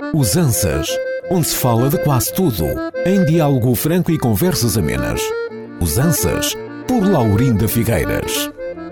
Usanças, onde se fala de quase tudo, em diálogo franco e conversas amenas. Usanças, por Laurinda Figueiras.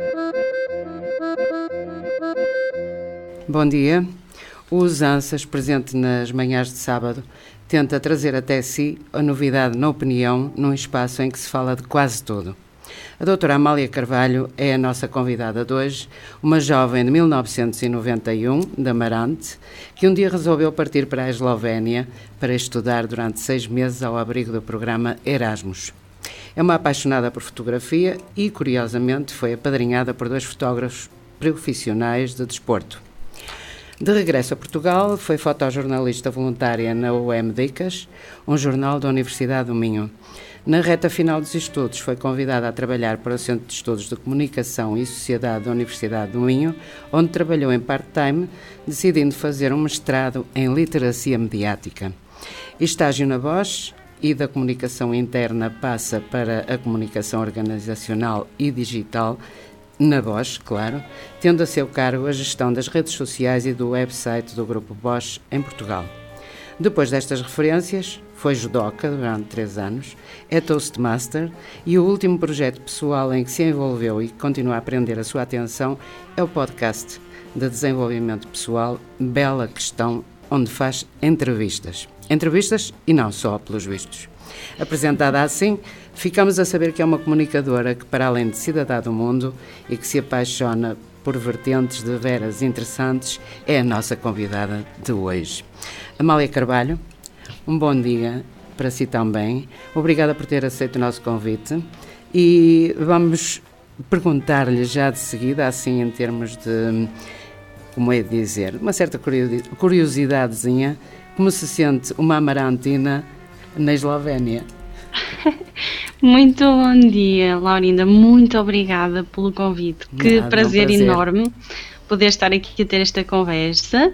Bom dia. O Usanças, presente nas manhãs de sábado, tenta trazer até si a novidade na opinião num espaço em que se fala de quase tudo. A doutora Amália Carvalho é a nossa convidada de hoje, uma jovem de 1991, de Amarante, que um dia resolveu partir para a Eslovénia para estudar durante 6 meses ao abrigo do programa Erasmus. É uma apaixonada por fotografia e, curiosamente, foi apadrinhada por 2 fotógrafos profissionais de desporto. De regresso a Portugal, foi fotojornalista voluntária na UEM Dicas, um jornal da Universidade do Minho. Na reta final dos estudos, foi convidada a trabalhar para o Centro de Estudos de Comunicação e Sociedade da Universidade do Minho, onde trabalhou em part-time, decidindo fazer um mestrado em literacia mediática. Estágio na Bosch e da comunicação interna passa para a comunicação organizacional e digital, na Bosch, claro, tendo a seu cargo a gestão das redes sociais e do website do Grupo Bosch em Portugal. Depois destas referências, foi judoca durante 3 anos, é Toastmaster e o último projeto pessoal em que se envolveu e que continua a prender a sua atenção é o podcast de desenvolvimento pessoal Bela Questão, onde faz entrevistas. Entrevistas e não só, pelos vistos. Apresentada assim, ficamos a saber que é uma comunicadora que, para além de cidadã do mundo e que se apaixona por vertentes de veras interessantes, é a nossa convidada de hoje. Amália Carvalho, um bom dia para si também. Obrigada por ter aceito o nosso convite e vamos perguntar-lhe já de seguida, assim em termos de, como é de dizer, uma certa curiosidadezinha, como se sente uma amarantina na Eslovénia. Muito bom dia, Laurinda. Muito obrigada pelo convite. Que prazer enorme poder estar aqui a ter esta conversa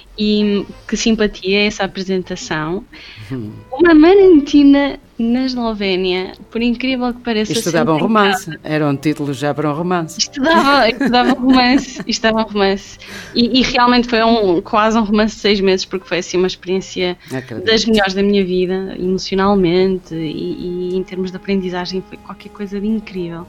e que simpatia essa apresentação. Uma amarantina na Eslovénia, por incrível que pareça. Estudava um romance, era um título já para um romance. Estudava um romance. E realmente foi quase um romance de 6 meses, porque foi assim uma experiência das melhores da minha vida, emocionalmente e em termos de aprendizagem, foi qualquer coisa de incrível.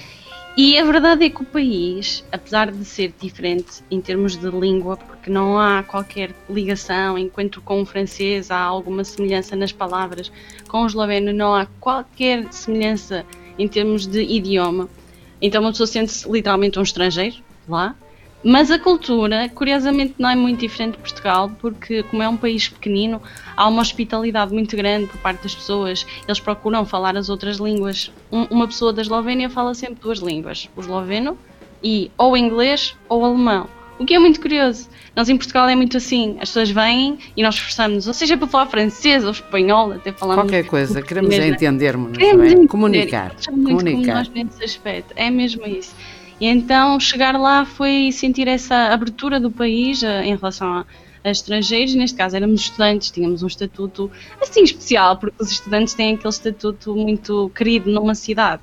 E a verdade é que o país, apesar de ser diferente em termos de língua, porque não há qualquer ligação, enquanto com o francês há alguma semelhança nas palavras, com o esloveno não há qualquer semelhança em termos de idioma, então uma pessoa sente-se literalmente um estrangeiro lá. Mas a cultura, curiosamente, não é muito diferente de Portugal, porque como é um país pequenino, há uma hospitalidade muito grande por parte das pessoas, eles procuram falar as outras línguas. Uma pessoa da Eslovénia fala sempre 2 línguas, o esloveno e ou inglês ou alemão, o que é muito curioso. Nós em Portugal é muito assim, as pessoas vêm e nós esforçamos-nos, ou seja, para falar francês ou espanhol, até falamos... Qualquer coisa, queremos entendermos, não é? Comunicar. Nós nesse aspecto, é mesmo isso. E então chegar lá foi sentir essa abertura do país em relação a estrangeiros, neste caso éramos estudantes, tínhamos um estatuto assim especial, porque os estudantes têm aquele estatuto muito querido numa cidade.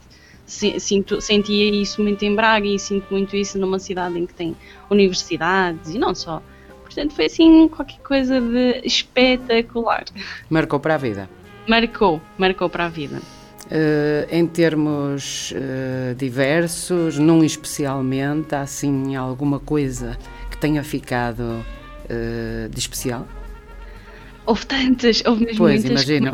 Sentia isso muito em Braga e sinto muito isso numa cidade em que tem universidades e não só. Portanto foi assim qualquer coisa de espetacular. Marcou para a vida? Marcou para a vida. Em termos diversos, num especialmente, há assim alguma coisa que tenha ficado de especial? Houve tantas, houve mesmo pois, muitas. Imagino.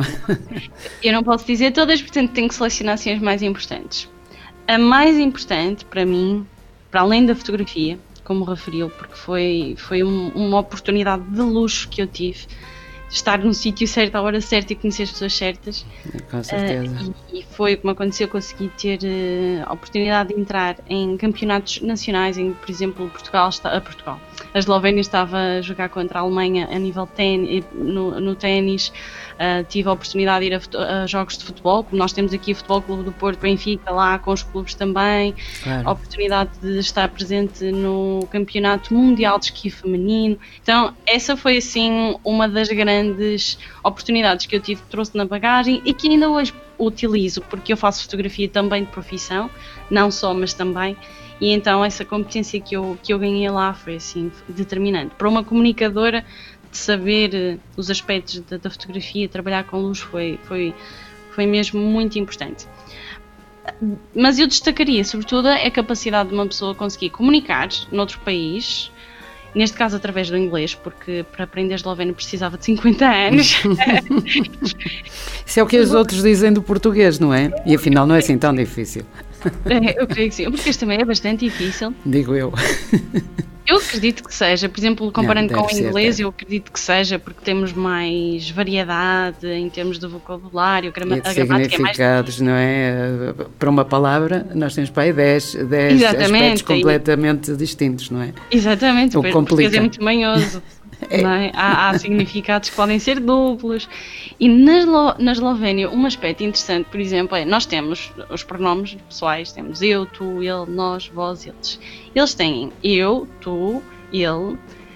Eu não posso dizer todas, portanto tenho que selecionar assim as mais importantes. A mais importante para mim, para além da fotografia, como referiu, porque foi uma oportunidade de luxo que eu tive, estar num sítio certo, à hora certa e conhecer as pessoas certas. Com certeza. E foi como aconteceu, consegui ter a oportunidade de entrar em campeonatos nacionais, em, por exemplo, a Eslovénia estava a jogar contra a Alemanha a nível no ténis. Tive a oportunidade de ir a jogos de futebol, como nós temos aqui o Futebol Clube do Porto, Benfica, lá com os clubes também. Claro. A oportunidade de estar presente no Campeonato Mundial de Esqui Feminino. Então, essa foi assim uma das grandes oportunidades que eu tive, que trouxe na bagagem e que ainda hoje utilizo, porque eu faço fotografia também de profissão, não só, mas também. E então essa competência que eu ganhei lá foi assim determinante. Para uma comunicadora de saber os aspectos da fotografia, trabalhar com luz foi mesmo muito importante. Mas eu destacaria, sobretudo, a capacidade de uma pessoa conseguir comunicar noutro país, neste caso através do inglês, porque para aprender esloveno precisava de 50 anos. Isso é o que os outros dizem do português, não é? E afinal não é assim tão difícil. Eu creio que sim, porque este também é bastante difícil. Digo eu. Eu acredito que seja, por exemplo, comparando com o inglês, eu acredito que seja porque temos mais variedade em termos de vocabulário, a gramática significados, é mais... não é? Para uma palavra, nós temos para aí 10 aspectos completamente distintos, não é? Exatamente, o português é muito manhoso. Não é? Há significados que podem ser duplos. E na Eslovénia, um aspecto interessante, por exemplo, é nós temos os pronomes pessoais, temos eu, tu, ele, nós, vós, eles. Eles têm eu, tu, ele,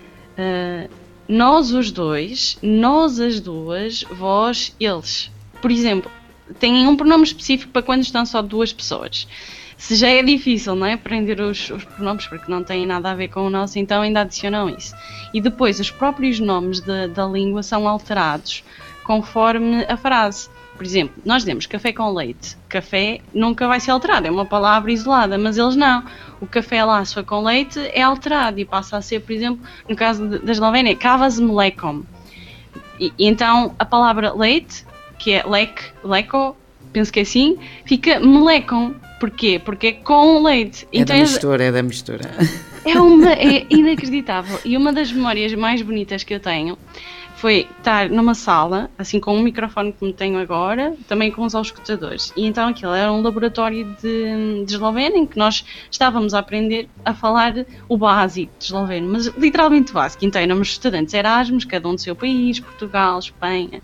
nós os dois, nós as duas, vós, eles. Por exemplo, têm um pronome específico para quando estão só duas pessoas. Se já é difícil, não é, aprender os pronomes porque não têm nada a ver com o nosso, então ainda adicionam isso. E depois os próprios nomes da língua são alterados conforme a frase. Por exemplo, nós dizemos café com leite. Café nunca vai ser alterado, é uma palavra isolada, mas eles não. O café lá, se for com leite, é alterado e passa a ser, por exemplo, no caso da Eslovénia, kava s mlekom. E então a palavra leite, que é leko, penso que é assim, fica mlekom. Porquê? Porque é com leite. É então, da mistura. É inacreditável. E uma das memórias mais bonitas que eu tenho foi estar numa sala, assim com um microfone como tenho agora, também com os auscultadores. E então aquilo era um laboratório de esloveno, em que nós estávamos a aprender a falar o básico de esloveno, mas literalmente básico. Então éramos estudantes Erasmus, cada um do seu país, Portugal, Espanha,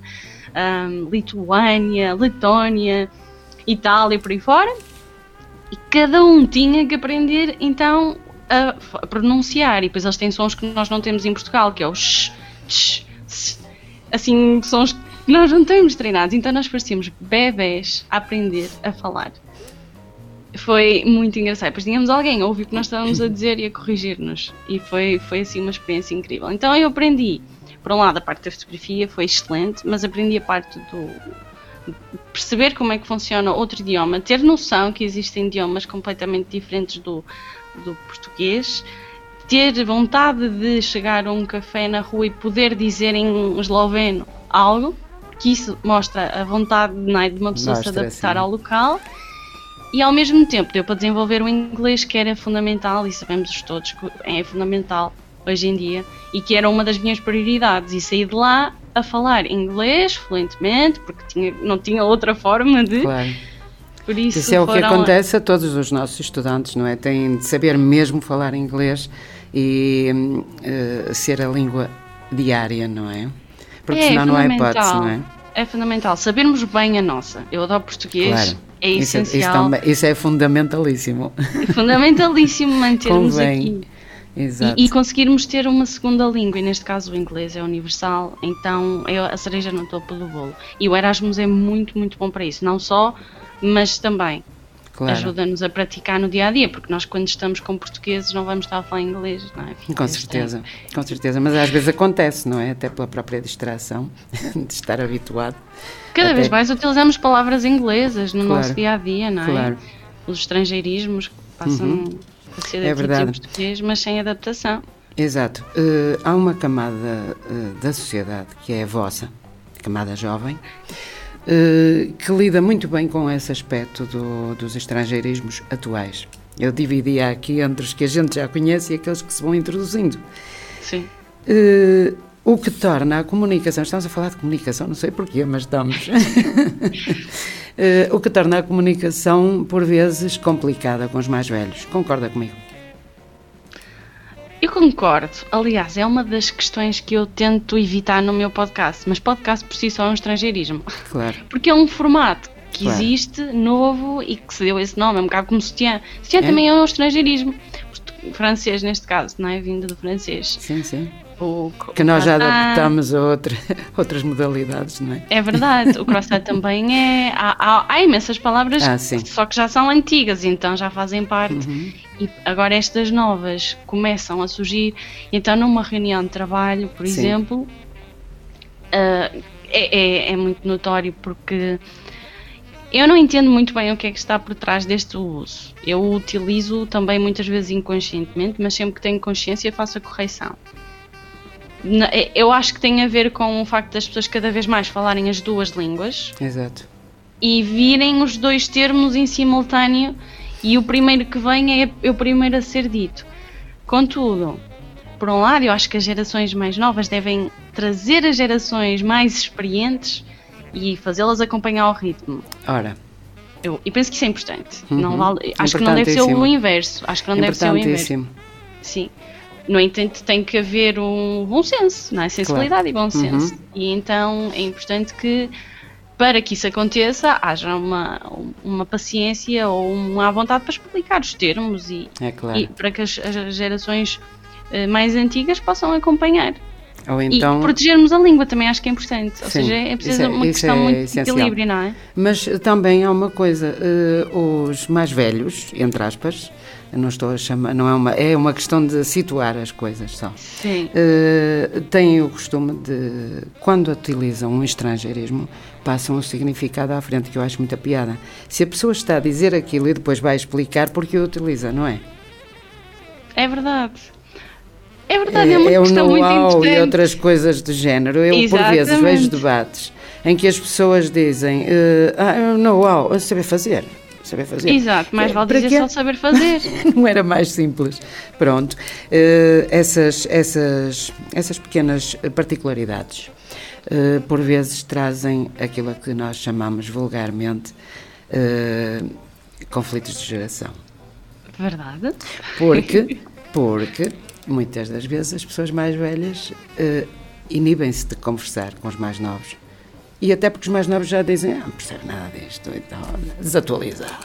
Lituânia, Letónia, Itália e por aí fora. E cada um tinha que aprender, então, a pronunciar. E depois eles têm sons que nós não temos em Portugal, que é o sh, sh, sh. Assim, sons que nós não temos treinados. Então nós parecíamos bebés a aprender a falar. Foi muito engraçado. Depois tínhamos alguém a ouvir o que nós estávamos a dizer e a corrigir-nos. E foi assim uma experiência incrível. Então eu aprendi, por um lado, a parte da fotografia foi excelente, mas aprendi a parte perceber como é que funciona outro idioma, ter noção que existem idiomas completamente diferentes do português, ter vontade de chegar a um café na rua e poder dizer em esloveno algo, porque isso mostra a vontade de uma pessoa se adaptar ao local, e ao mesmo tempo deu para desenvolver o inglês, que era fundamental, e sabemos todos que é fundamental hoje em dia, e que era uma das minhas prioridades, e saí de lá a falar inglês fluentemente, porque não tinha outra forma de... Claro. Por isso é o que acontece a todos os nossos estudantes, não é? Têm de saber mesmo falar inglês e ser a língua diária, não é? Porque senão não há hipótese, não é? É fundamental. Sabermos bem a nossa. Eu adoro português, claro. É essencial. Isso é fundamentalíssimo. É fundamentalíssimo mantermos aqui. Exato. E conseguirmos ter uma segunda língua, e neste caso o inglês é universal, então é a cereja no topo do bolo. E o Erasmus é muito, muito bom para isso, não só, mas também claro. Ajuda-nos a praticar no dia-a-dia, porque nós quando estamos com portugueses não vamos estar a falar inglês, não é? Com certeza, mas às vezes acontece, não é? Até pela própria distração de estar habituado. Cada vez mais utilizamos palavras inglesas no nosso dia-a-dia, não é? Claro. Os estrangeirismos passam... É verdade. Em português, mas sem adaptação. Exato. Há uma camada da sociedade que é a vossa, a camada jovem, que lida muito bem com esse aspecto dos estrangeirismos atuais. Eu dividia aqui entre os que a gente já conhece e aqueles que se vão introduzindo. Sim. O que torna a comunicação, estamos a falar de comunicação, não sei porquê, mas estamos... o que torna a comunicação, por vezes, complicada com os mais velhos. Concorda comigo? Eu concordo. Aliás, é uma das questões que eu tento evitar no meu podcast. Mas podcast por si só é um estrangeirismo. Claro. Porque é um formato que existe, novo, e que se deu esse nome. É um bocado como sutiã. Sutiã também é um estrangeirismo. Francês, neste caso, não é? Vindo do francês. Sim, sim. Que nós já adaptamos a outras modalidades, não é? É verdade, o croissant também é... Há imensas palavras, só que já são antigas, então já fazem parte. E agora estas novas começam a surgir. Então numa reunião de trabalho, por exemplo, é muito notório, porque eu não entendo muito bem o que é que está por trás deste uso. Eu o utilizo também muitas vezes inconscientemente, mas sempre que tenho consciência faço a correção. Eu acho que tem a ver com o facto das pessoas cada vez mais falarem as duas línguas. Exato. E virem os dois termos em simultâneo, e o primeiro que vem é o primeiro a ser dito. Contudo, por um lado, eu acho que as gerações mais novas devem trazer as gerações mais experientes e fazê-las acompanhar ao ritmo. Ora. Eu penso que isso é importante. Não vale, acho que não deve ser o inverso. Acho que não deve ser o inverso. Sim. No entanto, tem que haver um bom senso, não é? Sensibilidade e bom senso. E então é importante que, para que isso aconteça, haja uma paciência ou uma vontade para explicar os termos e para que as gerações mais antigas possam acompanhar. Ou então... E protegermos a língua também acho que é importante. Ou seja, é preciso uma questão muito de equilíbrio, não é? Mas também há uma coisa, os mais velhos, entre aspas, não estou a chamar, é uma questão de situar as coisas só. Sim. Têm o costume de, quando utilizam um estrangeirismo, passam o significado à frente, que eu acho muita piada. Se a pessoa está a dizer aquilo e depois vai explicar porque o utiliza, não é? É verdade. É verdade, é uma questão muito interessante. E outras coisas do género. Eu, por vezes, vejo debates em que as pessoas dizem know-how, saber fazer. Exato, mais vale dizer só saber fazer. Não era mais simples. Pronto, essas pequenas particularidades por vezes trazem aquilo a que nós chamamos vulgarmente conflitos de geração. Verdade. Porque muitas das vezes as pessoas mais velhas inibem-se de conversar com os mais novos. E até porque os mais novos já dizem, não percebo nada disto, então, desatualizado.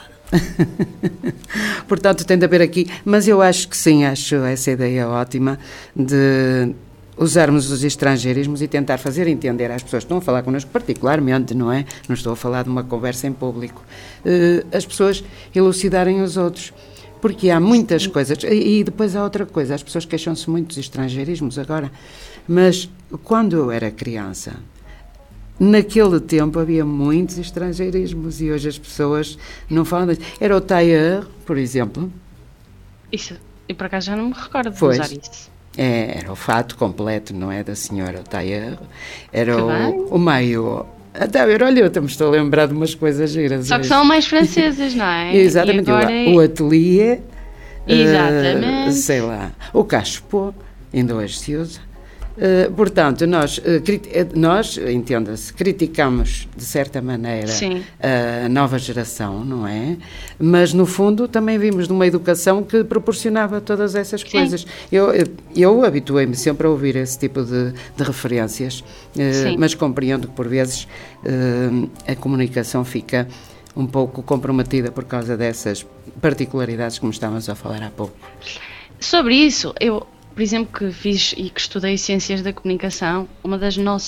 Portanto, tem de haver aqui, mas eu acho que sim, acho essa ideia ótima de usarmos os estrangeirismos e tentar fazer entender às pessoas que estão a falar connosco particularmente, não é? Não estou a falar de uma conversa em público. As pessoas elucidarem os outros. Porque há muitas coisas, e depois há outra coisa, as pessoas queixam-se muito dos estrangeirismos agora, mas quando eu era criança, naquele tempo havia muitos estrangeirismos e hoje as pessoas não falam disso. Era o tailleur, por exemplo. Isso, eu por acaso já não me recordo de usar isso. Era o fato completo, não é, da senhora tailleur, era o maiô. Até a ver, olha, eu também estou a lembrar de umas coisas giras. Só que são mais francesas, não é? Exatamente, o atelier, exatamente. Sei lá, o cachepô, ainda hoje se usa. Portanto, nós entenda-se, criticamos de certa maneira a nova geração, não é? Mas no fundo também vimos de uma educação que proporcionava todas essas coisas. Eu habituei-me sempre a ouvir esse tipo de referências, mas compreendo que por vezes a comunicação fica um pouco comprometida por causa dessas particularidades como estávamos a falar há pouco. Sobre isso, eu, por exemplo, que fiz e que estudei Ciências da Comunicação, um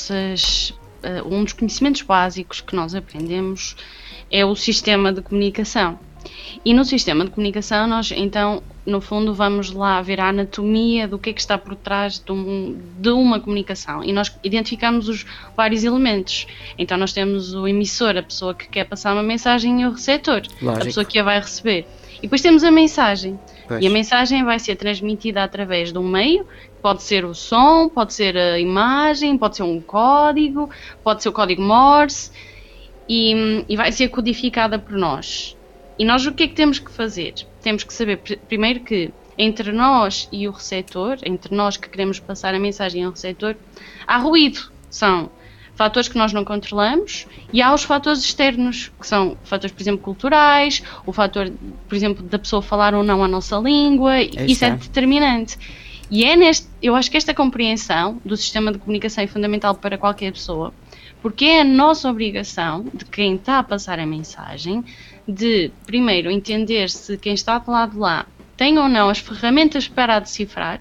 dos conhecimentos básicos que nós aprendemos é o sistema de comunicação. E no sistema de comunicação nós, então, no fundo, vamos lá ver a anatomia do que é que está por trás de uma comunicação. E nós identificamos os vários elementos. Então nós temos o emissor, a pessoa que quer passar uma mensagem, e o receptor, a pessoa que a vai receber. E depois temos a mensagem. Pois. E a mensagem vai ser transmitida através de um meio, pode ser o som, pode ser a imagem, pode ser um código, pode ser o código Morse, e vai ser codificada por nós. E nós o que é que temos que fazer? Temos que saber primeiro que entre nós e o receptor, entre nós que queremos passar a mensagem ao receptor, há ruído. São fatores que nós não controlamos, e há os fatores externos, que são fatores, por exemplo, culturais, o fator, por exemplo, da pessoa falar ou não a nossa língua, isso é determinante. E eu acho que esta compreensão do sistema de comunicação é fundamental para qualquer pessoa, porque é a nossa obrigação, de quem está a passar a mensagem, de, primeiro, entender se quem está do lado de lá tem ou não as ferramentas para a decifrar,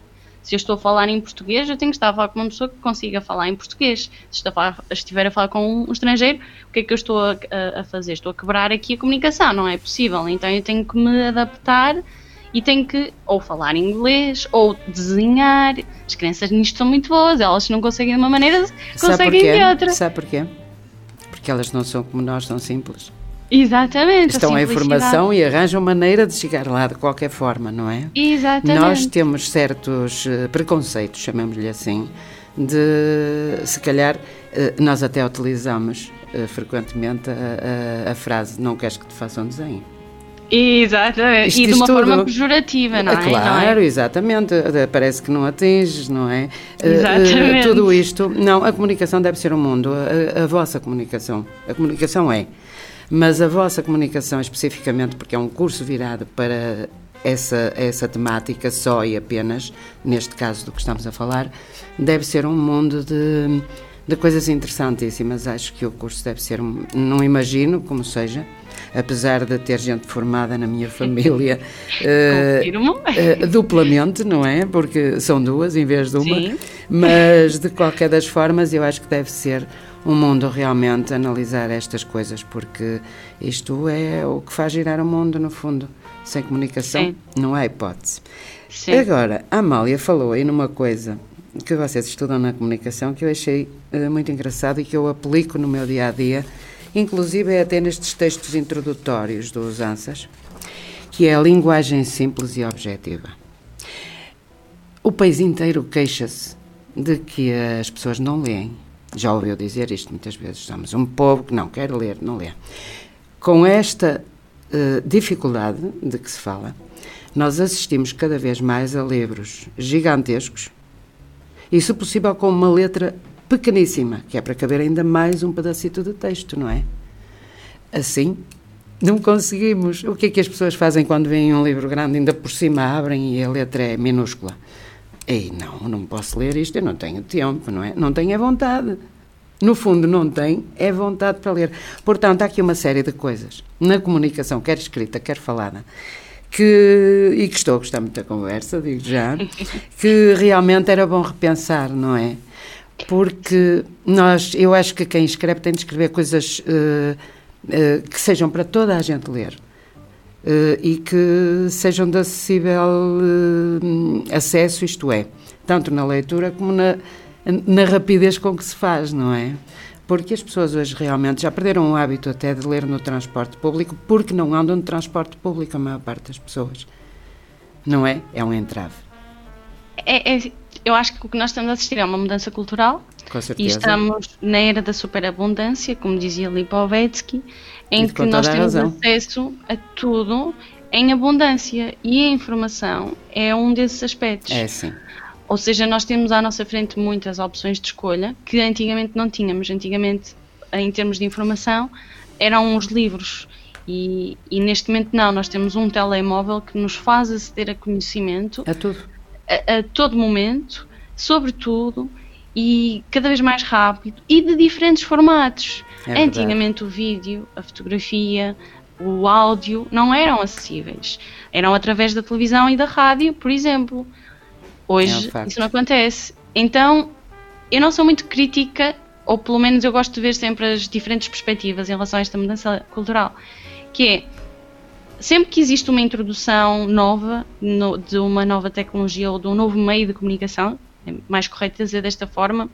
Se eu estou a falar em português, eu tenho que estar a falar com uma pessoa que consiga falar em português. Se estiver a falar com um estrangeiro, o que é que eu estou a fazer? Estou a quebrar aqui a comunicação, não é possível. Então eu tenho que me adaptar e tenho que ou falar inglês ou desenhar. As crianças nisto são muito boas, elas se não conseguem de uma maneira, conseguem de outra. Sabe porquê? Porque elas não são como nós, são simples. Exatamente. Estão a informação e arranjam maneira de chegar lá de qualquer forma, não é? Exatamente. Nós temos certos preconceitos, chamemos-lhe assim, de, se calhar, nós até utilizamos frequentemente a frase, não queres que te faça um desenho. Exatamente, Isto e de uma tudo forma pejorativa, não é? Claro, não é? Exatamente, parece que não atinges, não é? Exatamente. Tudo isto, não, a comunicação deve ser um mundo, a vossa comunicação, a comunicação mas a vossa comunicação especificamente, porque é um curso virado para essa temática só e apenas, neste caso do que estamos a falar, deve ser um mundo de coisas interessantíssimas. Acho que o curso deve ser, não imagino como seja, apesar de ter gente formada na minha família, duplamente, não é? Porque são duas em vez de uma. Sim. Mas de qualquer das formas eu acho que deve ser um mundo realmente analisar estas coisas, porque isto é o que faz girar o mundo no fundo. Sem comunicação, sim, não há hipótese. Sim. Agora, a Amália falou aí numa coisa que vocês estudam na comunicação que eu achei muito engraçado e que eu aplico no meu dia-a-dia, inclusive até nestes textos introdutórios dos ANSAs, que é a linguagem simples e objetiva. O país inteiro queixa-se de que as pessoas não leem. Já ouviu dizer isto muitas vezes, somos um povo que não quer ler, não lê. Com esta dificuldade de que se fala, nós assistimos cada vez mais a livros gigantescos e, se possível, com uma letra pequeníssima, que é para caber ainda mais um pedacito de texto, não é? Assim, não conseguimos. O que é que as pessoas fazem quando veem um livro grande, ainda por cima abrem e a letra é minúscula? Ei, não posso ler isto, eu não tenho tempo, não é? Não tenho a vontade. No fundo, não tem é vontade para ler. Portanto, há aqui uma série de coisas na comunicação, quer escrita, quer falada, e que estou a gostar muito da conversa, digo já, que realmente era bom repensar, não é? Porque eu acho que quem escreve tem de escrever coisas que sejam para toda a gente ler. E que sejam de acessível acesso, isto é, tanto na leitura como na rapidez com que se faz, não é? Porque as pessoas hoje realmente já perderam o hábito até de ler no transporte público, porque não andam no transporte público a maior parte das pessoas, não é? É um entrave. Eu acho que o que nós estamos a assistir é uma mudança cultural. Com certeza. E estamos na era da superabundância, como dizia Lipovetsky, em que nós temos acesso a tudo em abundância, e a informação é um desses aspectos. É, sim. Ou seja, nós temos à nossa frente muitas opções de escolha que antigamente não tínhamos. Antigamente, em termos de informação, eram os livros. E neste momento não, nós temos um telemóvel que nos faz aceder a conhecimento a tudo, a todo momento, sobre tudo, e cada vez mais rápido e de diferentes formatos. Antigamente o vídeo, a fotografia, o áudio não eram acessíveis. Eram através da televisão e da rádio, por exemplo. Hoje isso não acontece. Então, eu não sou muito crítica, ou pelo menos eu gosto de ver sempre as diferentes perspectivas em relação a esta mudança cultural, que é, sempre que existe uma introdução nova, de uma nova tecnologia ou de um novo meio de comunicação, é mais correto dizer desta forma,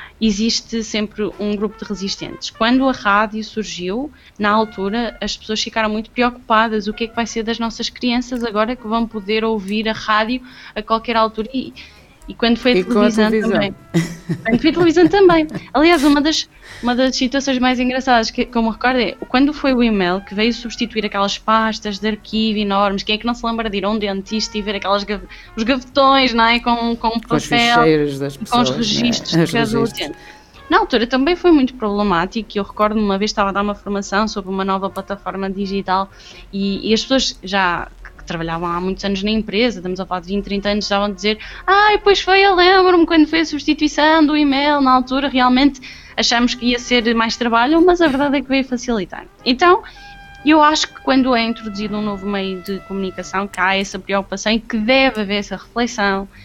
existe sempre um grupo de resistentes. Quando a rádio surgiu, na altura, as pessoas ficaram muito preocupadas. O que é que vai ser das nossas crianças agora que vão poder ouvir a rádio a qualquer altura? E quando foi a televisão também. Quando foi a televisão também. Aliás, uma das situações mais engraçadas que eu me recordo é quando foi o e-mail que veio substituir aquelas pastas de arquivo enormes. Quem é que não se lembra de ir a um dentista e ver os gavetões, não é? Com papel, com os ficheiros das pessoas, com os registros de cada utente. Na altura também foi muito problemático. Eu recordo-me uma vez estava a dar uma formação sobre uma nova plataforma digital e as pessoas já trabalhavam há muitos anos na empresa, estamos a falar de 20, 30 anos, estavam a dizer pois foi, eu lembro-me quando foi a substituição do e-mail, na altura realmente achamos que ia ser mais trabalho, mas a verdade é que veio facilitar. Então, eu acho que quando é introduzido um novo meio de comunicação, que há essa preocupação e que deve haver essa reflexão,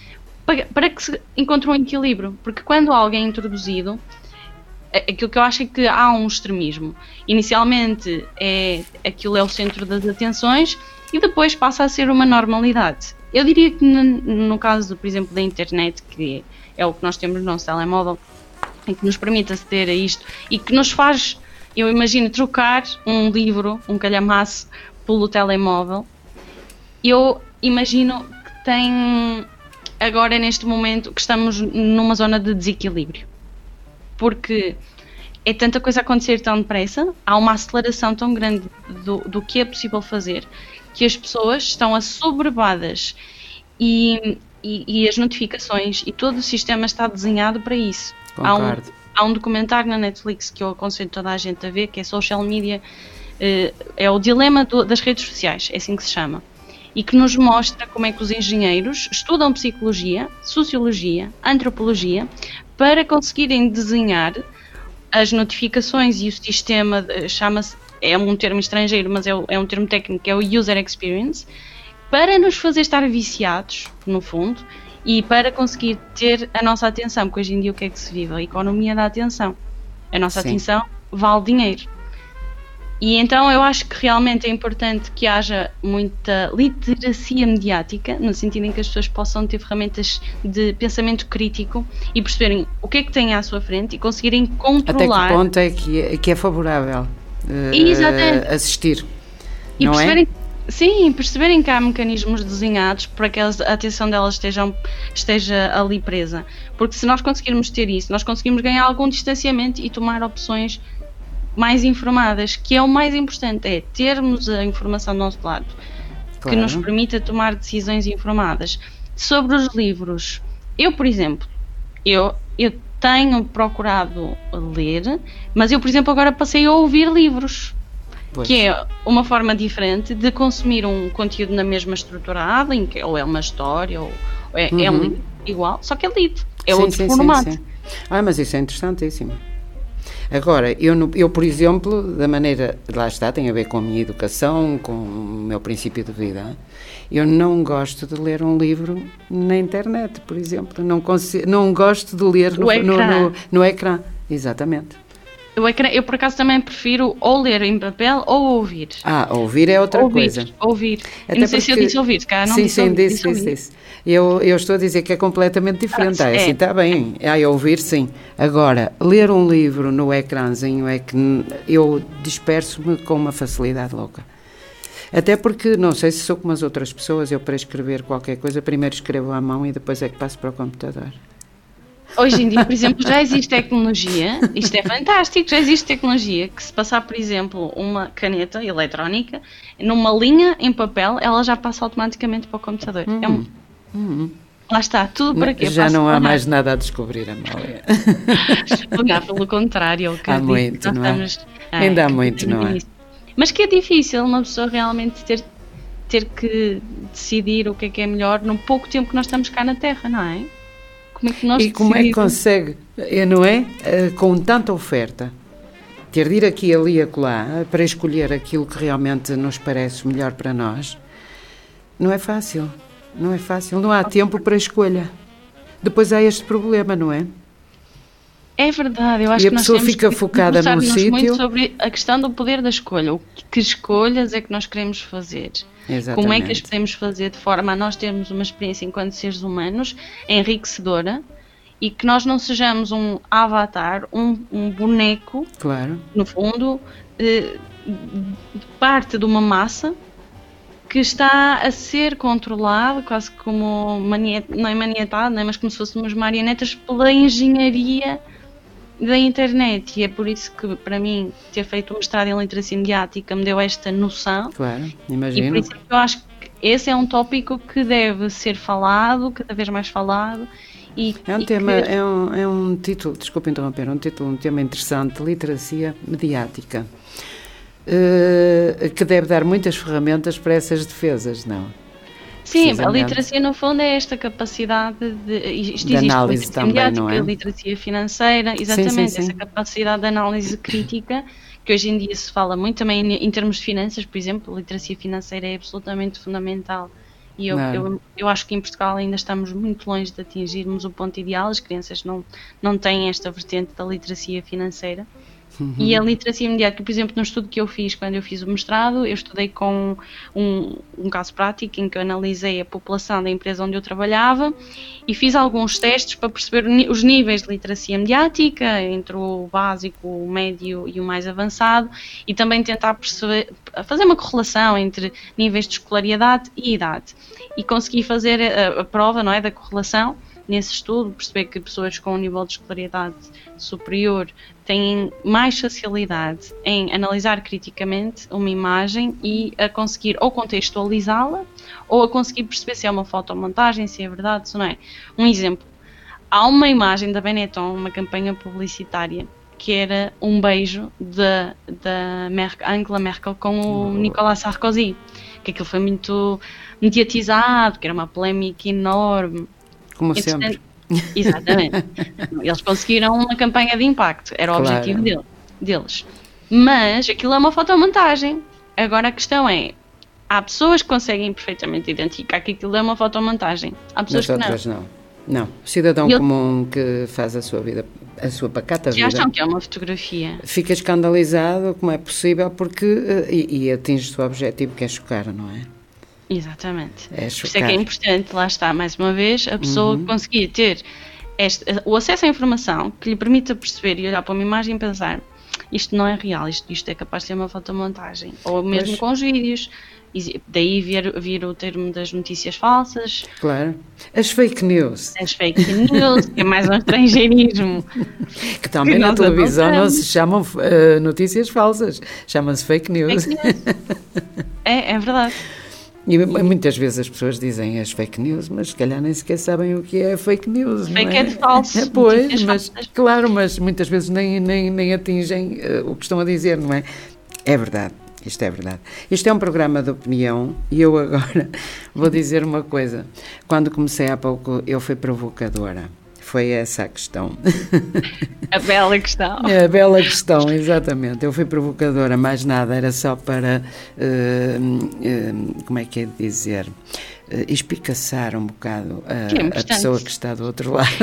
para que se encontre um equilíbrio, porque quando alguém é introduzido, aquilo que eu acho é que há um extremismo. Inicialmente aquilo é o centro das atenções e depois passa a ser uma normalidade. Eu diria que no caso, por exemplo, da internet, que é o que nós temos no nosso telemóvel, e que nos permite aceder a isto e que nos faz, eu imagino, trocar um livro, um calhamaço, pelo telemóvel, eu imagino que tem agora, neste momento, que estamos numa zona de desequilíbrio. Porque é tanta coisa a acontecer tão depressa, há uma aceleração tão grande do que é possível fazer, que as pessoas estão assoberbadas e as notificações e todo o sistema está desenhado para isso. Há um documentário na Netflix que eu aconselho toda a gente a ver, que é Social Media, é o dilema das redes sociais, é assim que se chama, e que nos mostra como é que os engenheiros estudam psicologia, sociologia, antropologia, para conseguirem desenhar as notificações e o sistema, chama-se, é um termo estrangeiro, mas é um termo técnico, que é o User Experience, para nos fazer estar viciados, no fundo, e para conseguir ter a nossa atenção, porque hoje em dia o que é que se vive? A economia da atenção. A nossa atenção vale dinheiro. E então eu acho que realmente é importante que haja muita literacia mediática, no sentido em que as pessoas possam ter ferramentas de pensamento crítico e perceberem o que é que têm à sua frente e conseguirem controlar. Até que ponto é que é favorável assistir, e não é? Sim, perceberem que há mecanismos desenhados para que a atenção delas esteja ali presa. Porque se nós conseguirmos ter isso, nós conseguimos ganhar algum distanciamento e tomar opções mais informadas, que é o mais importante, é termos a informação do nosso lado, que nos permita tomar decisões informadas. Sobre os livros, eu, por exemplo, eu tenho procurado ler, mas eu, por exemplo, agora passei a ouvir livros. Pois. Que é uma forma diferente de consumir um conteúdo na mesma estruturada, em que ou é uma história, ou é um livro igual, só que é lido, é outro formato. Sim. Mas isso é interessantíssimo. Agora, eu, por exemplo, da maneira, lá está, tem a ver com a minha educação, com o meu princípio de vida, eu não gosto de ler um livro na internet, por exemplo, não gosto de ler no ecrã, exatamente. Eu, por acaso, também prefiro ou ler em papel ou ouvir. Ouvir é outra coisa. Ouvir. Eu não sei se eu disse ouvir, se calhar não disse ouvir. Disse. Eu estou a dizer que é completamente diferente. Assim está bem. Ouvir, sim. Agora, ler um livro no ecrãzinho é que eu disperso-me com uma facilidade louca. Até porque, não sei se sou como as outras pessoas, eu para escrever qualquer coisa, primeiro escrevo à mão e depois é que passo para o computador. Hoje em dia, por exemplo, já existe tecnologia, isto é fantástico, já existe tecnologia que se passar, por exemplo, uma caneta eletrónica numa linha em papel, ela já passa automaticamente para o computador. Lá está, tudo para quê? Já não há mais nada a descobrir, Amália. Pelo contrário, há muito, não é? Ainda há muito, não é? Mas que é difícil uma pessoa realmente ter que decidir o que é melhor no pouco tempo que nós estamos cá na Terra, não é? Como é que consegue, não é? Com tanta oferta, ter de ir aqui, ali e acolá para escolher aquilo que realmente nos parece melhor para nós, não é fácil, não há tempo para escolha. Depois há este problema, não é? É verdade, eu acho que nós temos que debruçar-nos muito sobre a questão do poder da escolha. Que escolhas é que nós queremos fazer? Exatamente. Como é que as podemos fazer de forma a nós termos uma experiência enquanto seres humanos enriquecedora e que nós não sejamos um avatar, um boneco, no fundo, parte de uma massa que está a ser controlado, quase como não é maniatado, mas como se fôssemos marionetas pela engenharia da internet. E é por isso que, para mim, ter feito um mestrado em literacia mediática me deu esta noção. Imagino. E por isso eu acho que esse é um tópico que deve ser falado, cada vez mais falado. É um título, desculpe interromper, um tema interessante, literacia mediática, que deve dar muitas ferramentas para essas defesas, não? Sim, a literacia no fundo é esta capacidade de análise também, mediática, não é? Literacia financeira, exatamente, sim. Essa capacidade de análise crítica, que hoje em dia se fala muito também em termos de finanças, por exemplo, a literacia financeira é absolutamente fundamental E eu acho que em Portugal ainda estamos muito longe de atingirmos o ponto ideal. As crianças não têm esta vertente da literacia financeira. E a literacia mediática, por exemplo, no estudo que eu fiz quando eu fiz o mestrado, eu estudei com um caso prático em que eu analisei a população da empresa onde eu trabalhava e fiz alguns testes para perceber os níveis de literacia mediática, entre o básico, o médio e o mais avançado, e também tentar fazer uma correlação entre níveis de escolaridade e idade. E consegui fazer a prova, não é, da correlação nesse estudo, perceber que pessoas com um nível de escolaridade superior têm mais facilidade em analisar criticamente uma imagem e a conseguir ou contextualizá-la ou a conseguir perceber se é uma fotomontagem, se é verdade, se não é. Um exemplo, há uma imagem da Benetton, uma campanha publicitária, que era um beijo da Angela Merkel com o Nicolas Sarkozy, que aquilo foi muito mediatizado, que era uma polémica enorme. Como sempre. Exatamente. Eles conseguiram uma campanha de impacto, era o objetivo deles. Mas aquilo é uma fotomontagem. Agora a questão é, há pessoas que conseguem perfeitamente identificar que aquilo é uma fotomontagem. Há pessoas que não. Não. O cidadão comum que faz a sua vida, a sua pacata vida, acham que é uma fotografia. Fica escandalizado, como é possível, porque e atinge o seu objetivo, que é chocar, não é? Exatamente. Por isso é que é importante, lá está, mais uma vez, a pessoa conseguir ter o acesso à informação que lhe permita perceber e olhar para uma imagem e pensar, isto não é real, isto é capaz de ser uma fotomontagem. Ou mesmo com os vídeos, daí vir o termo das notícias falsas. Claro. As fake news. As fake news, que é mais um estrangeirismo. Que também na televisão não se chamam notícias falsas, chamam-se fake news. Fake news. É verdade. E muitas vezes as pessoas dizem as fake news, mas se calhar nem sequer sabem o que é fake news. Fake é de falso. Pois, mas muitas vezes nem atingem o que estão a dizer, não é? É verdade, isto é verdade. Isto é um programa de opinião e eu agora vou dizer uma coisa. Quando comecei há pouco, eu fui provocadora. Foi essa a questão. A bela questão. A bela questão, exatamente. Eu fui provocadora, mais nada, era só para, como é que é de dizer, espicaçar um bocado a pessoa que está do outro lado.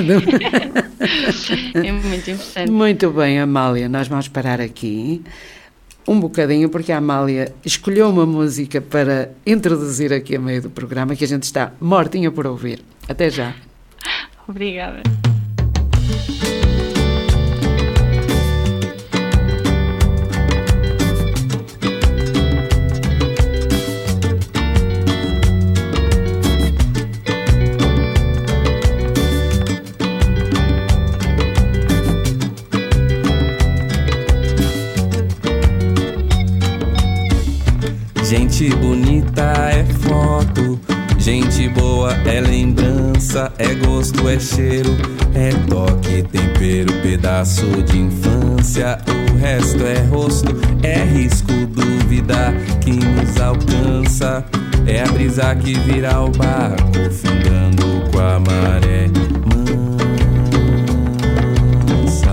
É muito importante. Muito bem, Amália, nós vamos parar aqui um bocadinho, porque a Amália escolheu uma música para introduzir aqui a meio do programa, que a gente está mortinha por ouvir. Até já. Obrigada. Gente bonita é foto, gente boa é lembrança, é gosto, é cheiro, é toque, tempero, pedaço de infância. O resto é rosto, é risco, dúvida que nos alcança. É a brisa que vira o barco, findando com a maré mansa.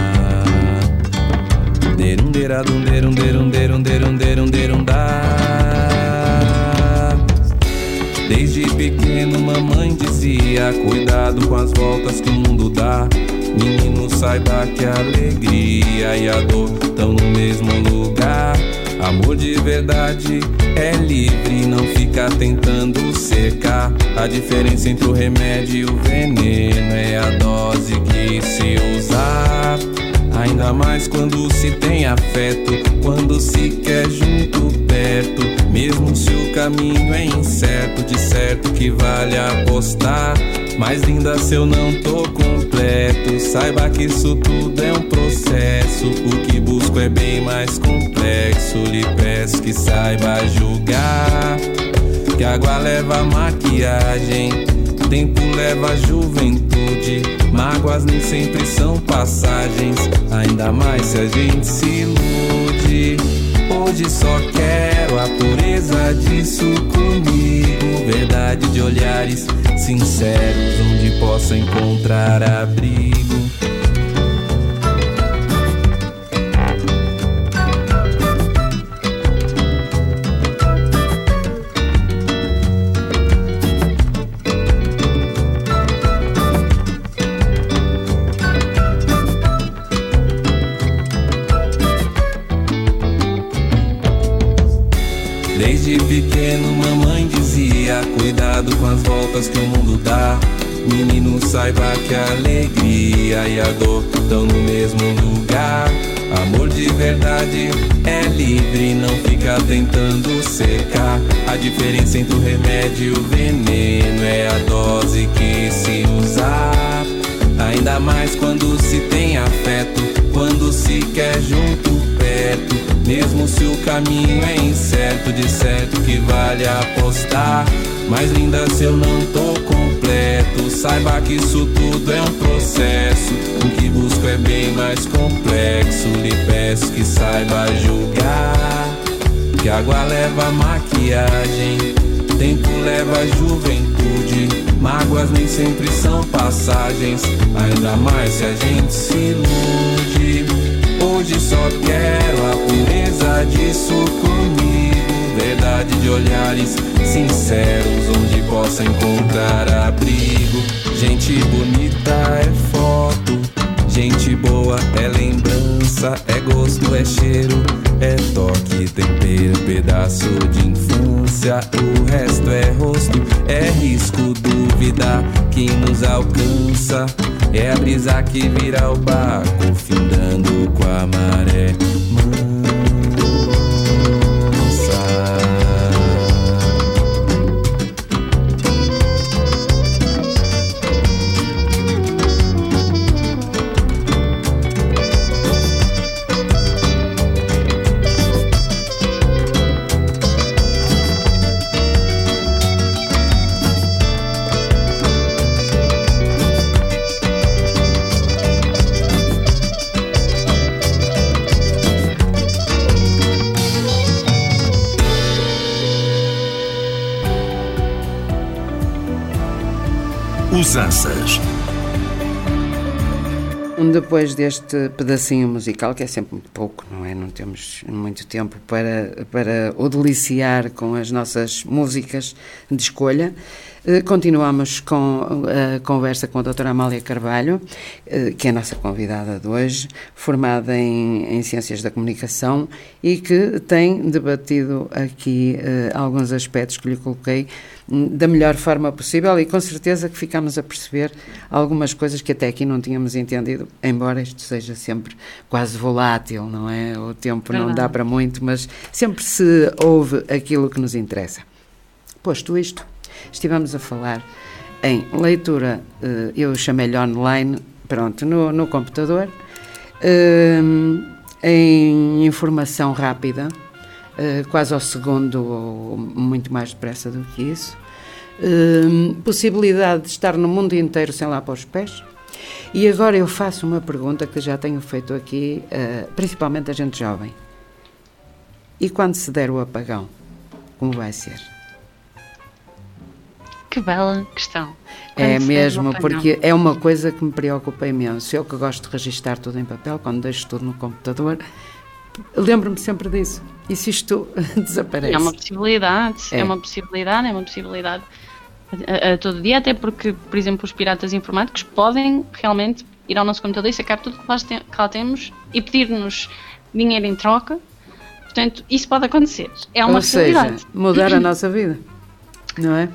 Desde pequeno mamãe dizia, cuidado com as voltas que o mundo dá. Menino, saiba que a alegria e a dor estão no mesmo lugar. Amor de verdade é livre, não fica tentando cercar. A diferença entre o remédio e o veneno é a dose que se usar. Ainda mais quando se tem afeto, quando se quer junto perto. Mesmo se o caminho é incerto, de certo que vale apostar. Mais linda se eu não tô completo, saiba que isso tudo é um processo. O que busco é bem mais complexo, lhe peço que saiba julgar. Que água leva maquiagem, tempo leva juventude. Mágoas nem sempre são passagens, ainda mais se a gente se ilude. Hoje só quero a pureza disso comigo, verdade de olhares sinceros, onde possa encontrar abrigo. pequeno, mamãe dizia: cuidado com as voltas que o mundo dá. Menino, saiba que a alegria e a dor estão no mesmo lugar. Amor de verdade é livre, não fica tentando cercar. A diferença entre o remédio e o veneno é a dose que se usar. Ainda mais quando se tem afeto, quando se quer junto, perto. Mesmo se o caminho é incerto, de certo que vale apostar. Mas linda, se eu não tô completo, saiba que isso tudo é um processo. O que busco é bem mais complexo. Lhe peço que saiba julgar, que água leva maquiagem, tempo leva juventude. Mágoas nem sempre são passagens, ainda mais se a gente se ilude. Hoje só quero a pureza disso comigo, verdade de olhares sinceros, onde possa encontrar abrigo. Gente bonita é foto, gente boa é lembrança, é gosto, é cheiro, é toque, tempero, pedaço de infância. O resto é rosto, é risco, dúvida que nos alcança. É a brisa que vira o barco, findando com a maré mansa. Usanças. Depois deste pedacinho musical, que é sempre muito pouco, não é? Não temos muito tempo para o deliciar com as nossas músicas de escolha. Continuamos com a conversa com a doutora Amália Carvalho, que é a nossa convidada de hoje, formada em Ciências da Comunicação e que tem debatido aqui alguns aspectos que lhe coloquei da melhor forma possível, e com certeza que ficamos a perceber algumas coisas que até aqui não tínhamos entendido, embora isto seja sempre quase volátil, não é? O tempo não dá para muito, mas sempre se ouve aquilo que nos interessa. Posto isto, estivemos a falar em leitura, eu chamei-lhe online, pronto, no computador, em informação rápida, quase ao segundo ou muito mais depressa do que isso, possibilidade de estar no mundo inteiro sem lá pôr os pés. E agora eu faço uma pergunta que já tenho feito aqui, principalmente a gente jovem. E quando se der o apagão, como vai ser? Que bela questão. É mesmo, porque é uma coisa que me preocupa imenso. Eu que gosto de registar tudo em papel, quando deixo tudo no computador, lembro-me sempre disso. E se isto desaparece? É uma possibilidade, é uma possibilidade a todo dia, até porque, por exemplo, os piratas informáticos podem realmente ir ao nosso computador e sacar tudo que lá temos e pedir-nos dinheiro em troca. Portanto, isso pode acontecer. É uma possibilidade. Ou seja, mudar a nossa vida, não é?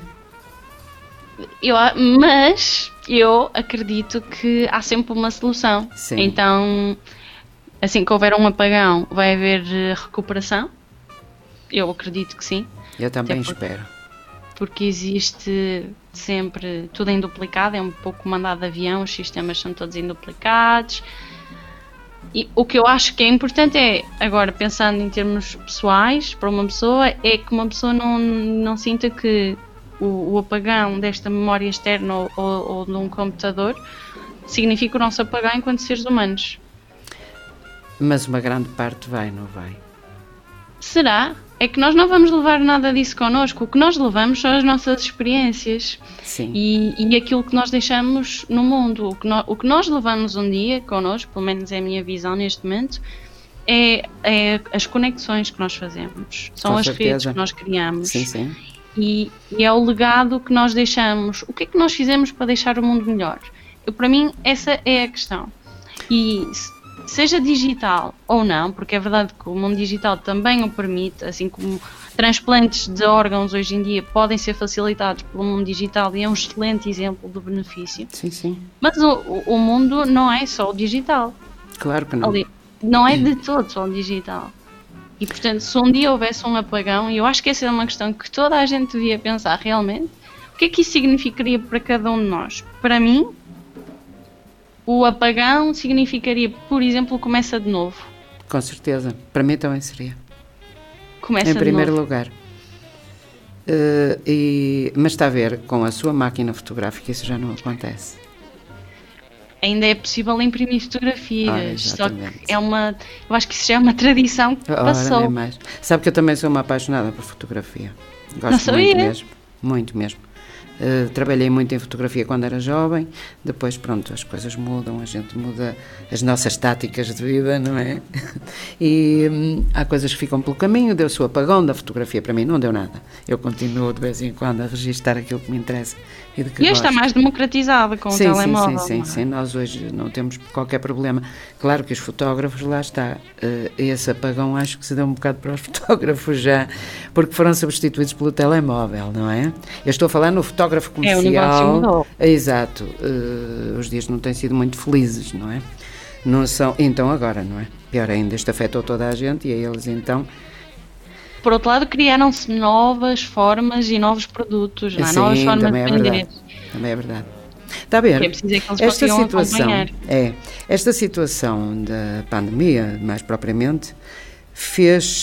Mas eu acredito que há sempre uma solução. Sim. Então, assim que houver um apagão, vai haver recuperação. Eu acredito que sim. Eu também espero. Porque existe sempre tudo em duplicado, é um pouco como andar de avião, os sistemas são todos em duplicados. E o que eu acho que é importante é, agora pensando em termos pessoais, para uma pessoa, é que uma pessoa não sinta que o apagão desta memória externa ou de um computador significa o nosso apagão enquanto seres humanos. Mas uma grande parte vai, não vai? Será? É que nós não vamos levar nada disso connosco. O que nós levamos são as nossas experiências. Sim. E aquilo que nós deixamos no mundo. O que nós levamos um dia connosco, pelo menos é a minha visão neste momento, é as conexões que nós fazemos. São as redes que nós criamos. Sim, sim. E é o legado que nós deixamos. O que é que nós fizemos para deixar o mundo melhor? Para mim, essa é a questão. E seja digital ou não, porque é verdade que o mundo digital também o permite, assim como transplantes de órgãos hoje em dia podem ser facilitados pelo mundo digital e é um excelente exemplo do benefício. Sim, sim. Mas o mundo não é só o digital. Claro que não. Não é de todo só o digital. E, portanto, se um dia houvesse um apagão, e eu acho que essa é uma questão que toda a gente devia pensar realmente, o que é que isso significaria para cada um de nós? Para mim, o apagão significaria, por exemplo, começa de novo. Com certeza. Para mim também seria. Começa em primeiro de novo. lugar. Mas está a ver, com a sua máquina fotográfica isso já não acontece. Ainda é possível imprimir fotografias, só que exatamente. Eu acho que isso já é uma tradição que passou. Nem mais. Sabe que eu também sou uma apaixonada por fotografia. Gosto muito mesmo, muito mesmo. Trabalhei muito em fotografia quando era jovem, depois pronto, as coisas mudam, a gente muda as nossas táticas de vida, não é? E há coisas que ficam pelo caminho, deu-se o apagão da fotografia, para mim não deu nada, eu continuo de vez em quando a registar aquilo que me interessa e de que gosto. Está mais democratizada com o telemóvel. Sim, nós hoje não temos qualquer problema. Claro que os fotógrafos, lá está, esse apagão acho que se deu um bocado para os fotógrafos já, porque foram substituídos pelo telemóvel, não é? Eu estou a falar no fotógrafo comercial. O negócio mudou. Exato. Os dias não têm sido muito felizes, não é? Não são, então agora, não é? Pior ainda, isto afetou toda a gente e a eles então... Por outro lado, criaram-se novas formas e novos produtos, não é? Sim, Novas formas também de é vender. verdade. Também é verdade. Está a ver? É preciso que eles esta situação da pandemia, mais propriamente, fez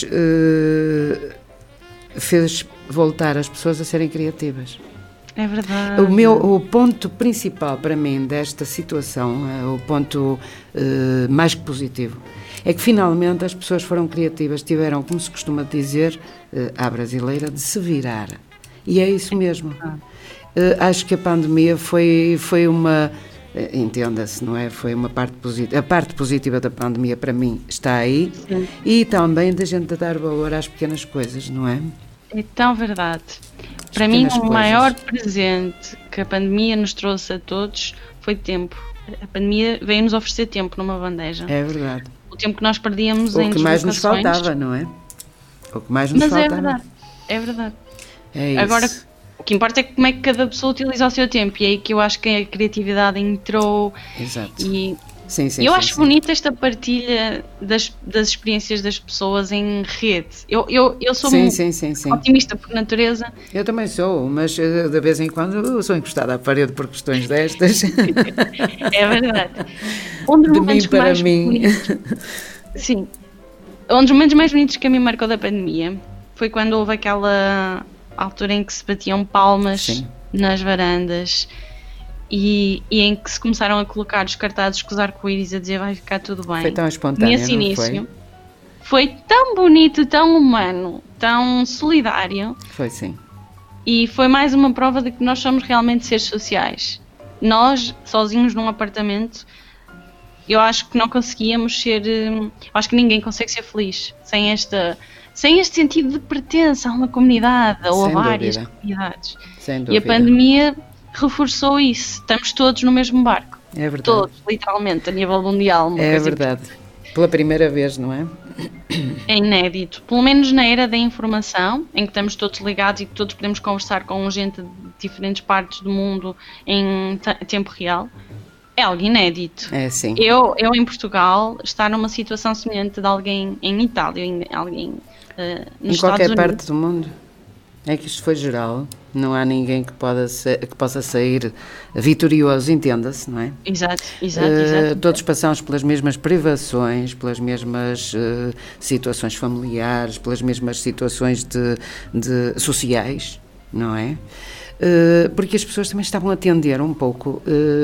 voltar as pessoas a serem criativas. É verdade. O ponto principal para mim desta situação, o ponto mais que positivo, é que finalmente as pessoas foram criativas, tiveram, como se costuma dizer, à brasileira, de se virar. E é isso mesmo. Acho que a pandemia foi uma... Entenda-se, não é? Foi uma parte positiva. A parte positiva da pandemia, para mim, está aí. Sim. E também da gente dar valor às pequenas coisas, não é? É tão verdade. Para mim, o maior presente que a pandemia nos trouxe a todos foi tempo. A pandemia veio-nos oferecer tempo numa bandeja. É verdade. O tempo que nós perdíamos em deslocações. O que mais nos faltava, não é? O que mais nos faltava. Mas é verdade. É verdade. É isso. Agora, o que importa é como é que cada pessoa utiliza o seu tempo. E é aí que eu acho que a criatividade entrou. Exato. E eu acho bonita esta partilha das experiências das pessoas em rede. Eu sou otimista por natureza. Eu também sou, mas de vez em quando eu sou encostada à parede por questões destas. É verdade. De mim para mim. Sim. Um dos momentos mais bonitos que a mim marcou da pandemia foi quando houve aquela altura em que se batiam palmas nas varandas. E em que se começaram a colocar os cartazes com os arco-íris a dizer vai ficar tudo bem. Foi tão espontâneo, nesse início foi tão bonito, tão humano, tão solidário. Foi sim. E foi mais uma prova de que nós somos realmente seres sociais. Nós, sozinhos num apartamento, eu acho que não conseguíamos ser... Eu acho que ninguém consegue ser feliz sem este sentido de pertença a uma comunidade ou a várias comunidades. Sem dúvida. E a pandemia reforçou isso. Estamos todos no mesmo barco. É verdade. Todos, literalmente, a nível mundial. É verdade. Pela primeira vez, não é? É inédito. Pelo menos na era da informação, em que estamos todos ligados e que todos podemos conversar com gente de diferentes partes do mundo em tempo real, é algo inédito. É, sim. Eu em Portugal, estar numa situação semelhante de alguém em Itália, alguém nos Estados Unidos. Em qualquer parte do mundo. É que isto foi geral, não há ninguém que possa sair vitorioso, entenda-se, não é? Exato. Todos passamos pelas mesmas privações, pelas mesmas situações familiares, pelas mesmas situações de sociais, não é? Porque as pessoas também estavam a tender um pouco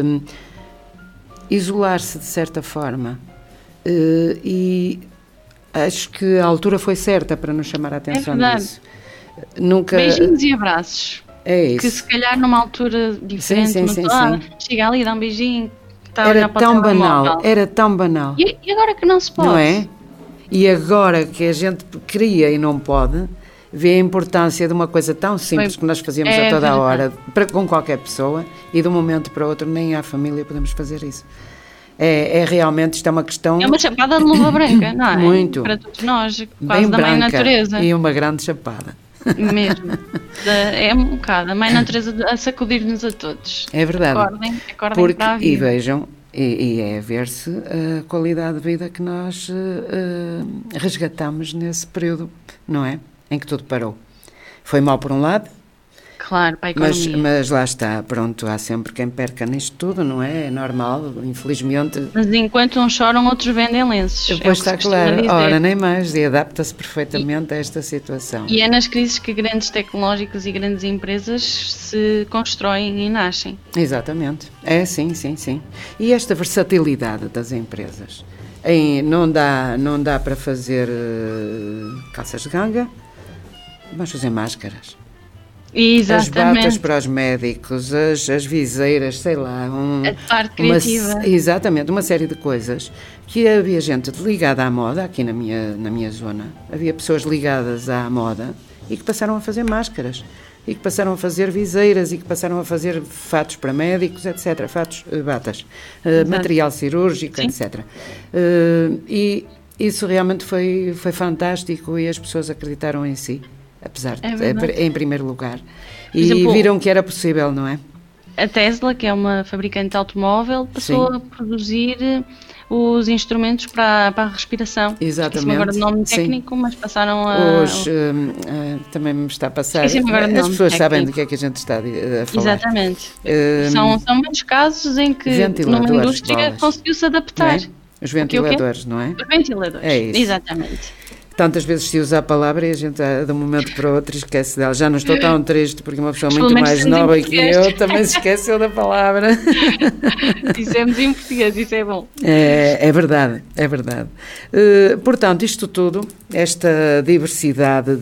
isolar-se de certa forma e acho que a altura foi certa para nos chamar a atenção disso. Beijinhos e abraços. É isso. Que se calhar numa altura diferente, chega ali e dá um beijinho. Era tão banal. E agora que não se pode? Não é? E agora que a gente queria e não pode, vê a importância de uma coisa tão simples que nós fazíamos a toda a hora, com qualquer pessoa, e de um momento para o outro nem à família podemos fazer isso. É realmente, isto é uma questão... É uma chapada de luva branca, não é? Muito. Para todos nós, quase bem da branca, mãe natureza. E uma grande chapada. Mesmo. É um bocado, a mãe natureza a sacudir-nos a todos. É verdade. Acordem Porque, para a vida. e vejam, e é ver-se a qualidade de vida que nós resgatamos nesse período, não é? Em que tudo parou. Foi mau por um lado, claro, para a economia. mas lá está, pronto, há sempre quem perca nisto tudo, não é? É normal, infelizmente. Mas enquanto uns choram, outros vendem lenços. Depois está claro, ora, nem mais, e adapta-se perfeitamente a esta situação. E é nas crises que grandes tecnológicos e grandes empresas se constroem e nascem. Exatamente, sim. E esta versatilidade das empresas, não dá para fazer calças de ganga, vamos fazer máscaras. Exatamente. As batas para os médicos, as viseiras, sei lá. A parte criativa. Exatamente, uma série de coisas. Que havia gente ligada à moda, aqui na minha zona, havia pessoas ligadas à moda e que passaram a fazer máscaras, e que passaram a fazer viseiras, e que passaram a fazer fatos para médicos, etc. Fatos, batas, material cirúrgico, sim, etc. E isso realmente foi fantástico e as pessoas acreditaram em si. Apesar de, em primeiro lugar. E exemplo, viram que era possível, não é? A Tesla, que é uma fabricante de automóvel, passou sim a produzir os instrumentos para a respiração. Exatamente. Agora de nome técnico, sim, mas passaram a... também me está a passar. As pessoas técnico sabem do que é que a gente está a falar. Exatamente. São muitos casos em que numa indústria conseguiu-se adaptar. Não é? Os ventiladores, não é? Os ventiladores, é isso. Exatamente. Tantas vezes se usa a palavra e a gente de um momento para o outro esquece dela. Já não estou tão triste porque uma pessoa muito mais nova que eu também se esqueceu da palavra. Dizemos em português, isso é bom. É verdade. Portanto, isto tudo, esta diversidade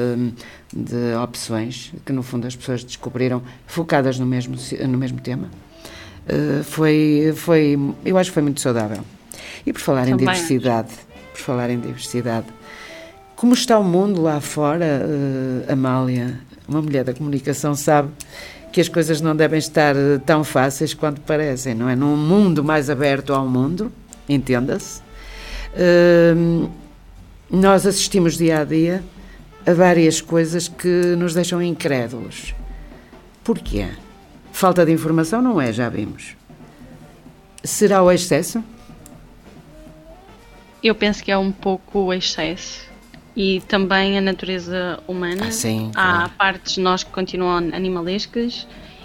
de opções que no fundo as pessoas descobriram, focadas no mesmo tema, eu acho que foi muito saudável. E por falar em diversidade, como está o mundo lá fora, Amália, uma mulher da comunicação, sabe que as coisas não devem estar tão fáceis quanto parecem, não é? Num mundo mais aberto ao mundo, entenda-se, nós assistimos dia a dia a várias coisas que nos deixam incrédulos. Porquê? Falta de informação não é, já vimos. Será o excesso? Eu penso que é um pouco o excesso. E também a natureza humana. Sim, há claro. partes de nós que continuam animalescas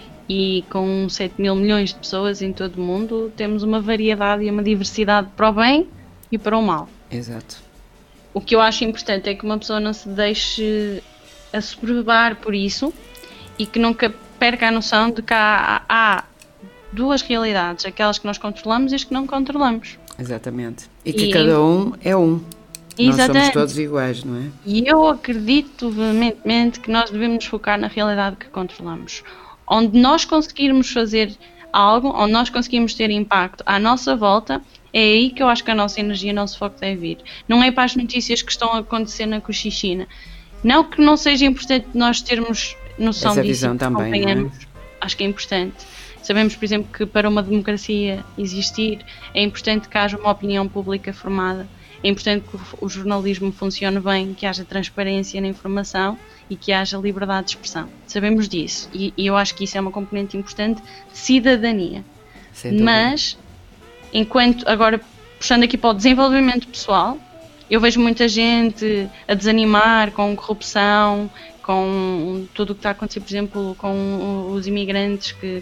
e com 7 mil milhões de pessoas em todo o mundo temos uma variedade e uma diversidade para o bem e para o mal. Exato. O que eu acho importante é que uma pessoa não se deixe assoberbar por isso e que nunca perca a noção de que há duas realidades, aquelas que nós controlamos e as que não controlamos. Exatamente. E que cada um é um. Nós somos todos iguais, não é? E eu acredito veementemente que nós devemos focar na realidade que controlamos. Onde nós conseguirmos fazer algo, onde nós conseguimos ter impacto à nossa volta, é aí que eu acho que a nossa energia, o nosso foco deve vir. Não é para as notícias que estão a acontecer na Cochichina. Não que não seja importante nós termos noção essa disso. Visão também, não é? Acho que é importante. Sabemos, por exemplo, que para uma democracia existir é importante que haja uma opinião pública formada. É importante que o jornalismo funcione bem, que haja transparência na informação e que haja liberdade de expressão. Sabemos disso e eu acho que isso é uma componente importante de cidadania. Mas, enquanto, agora puxando aqui para o desenvolvimento pessoal, eu vejo muita gente a desanimar com corrupção, com tudo o que está a acontecer, por exemplo, com os imigrantes que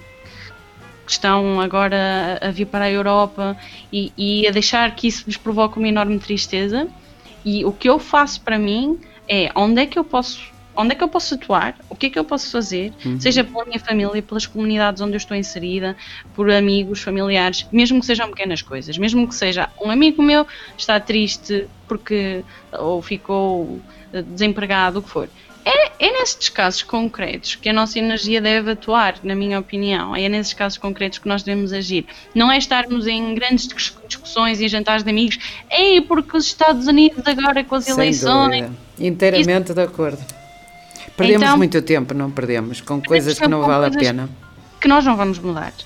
estão agora a vir para a Europa e a deixar que isso lhes provoque uma enorme tristeza. E o que eu faço para mim é onde é que eu posso atuar, o que é que eu posso fazer, seja pela minha família, pelas comunidades onde eu estou inserida, por amigos, familiares, mesmo que sejam pequenas coisas, mesmo que seja um amigo meu está triste porque ou ficou desempregado, o que for. É nesses casos concretos que a nossa energia deve atuar, na minha opinião. É nesses casos concretos que nós devemos agir. Não é estarmos em grandes discussões e jantares de amigos. Porque os Estados Unidos agora com as eleições... Dúvida. Inteiramente de acordo. Perdemos muito tempo, não perdemos, com coisas que não vale a pena. Que nós não vamos mudar.